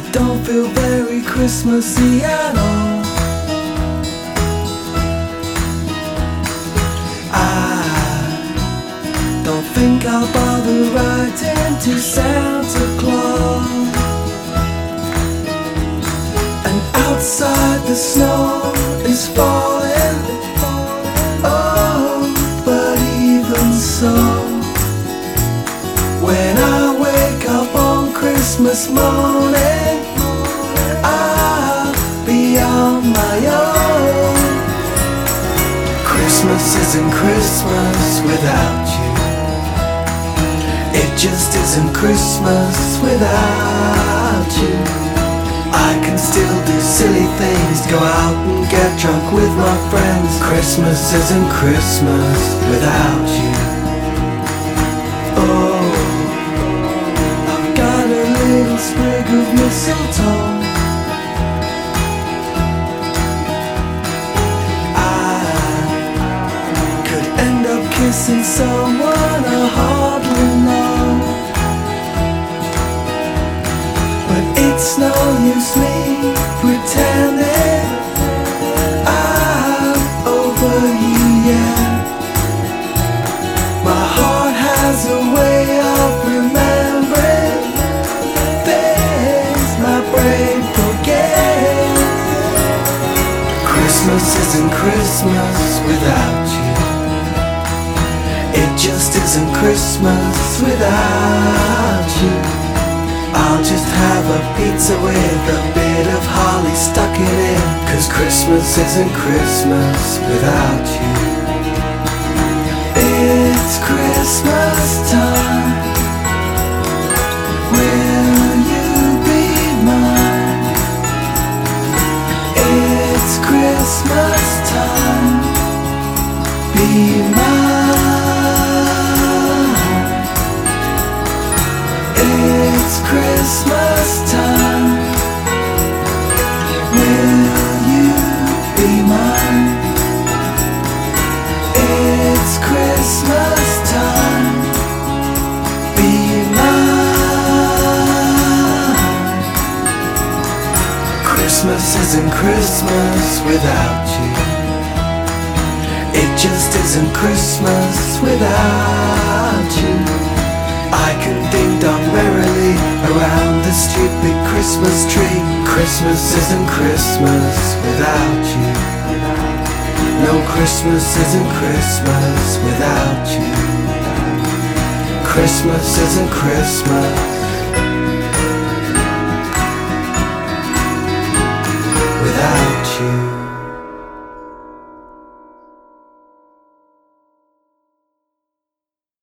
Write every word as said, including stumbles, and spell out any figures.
don't feel very Christmassy at all. I don't think I'll bother writing to Santa Claus. And outside the snow is falling, oh, but even so, when I wake up on Christmas morning, I'll be on my own. Christmas isn't Christmas without you. It just isn't Christmas without you. I can still do silly things, go out and get drunk with my friends. Christmas isn't Christmas without you. Oh, I've got a little sprig of mistletoe. I could end up kissing someone I hardly know, but it's no use me pretending I'm over you yet. My heart has a way of remembering things my brain forgets. Christmas isn't Christmas without you. It just isn't Christmas without you. I'll just have a pizza with a bit of holly stuck in it, 'cause Christmas isn't Christmas without you. It's Christmas time. Will you be mine? It's Christmas time. Be mine. It's Christmas time. Will you be mine? It's Christmas time. Be mine. Christmas isn't Christmas without you. It just isn't Christmas without you. I can ding dong merrily around the stupid Christmas tree. Christmas isn't Christmas without you. No, Christmas isn't Christmas without you. Christmas isn't Christmas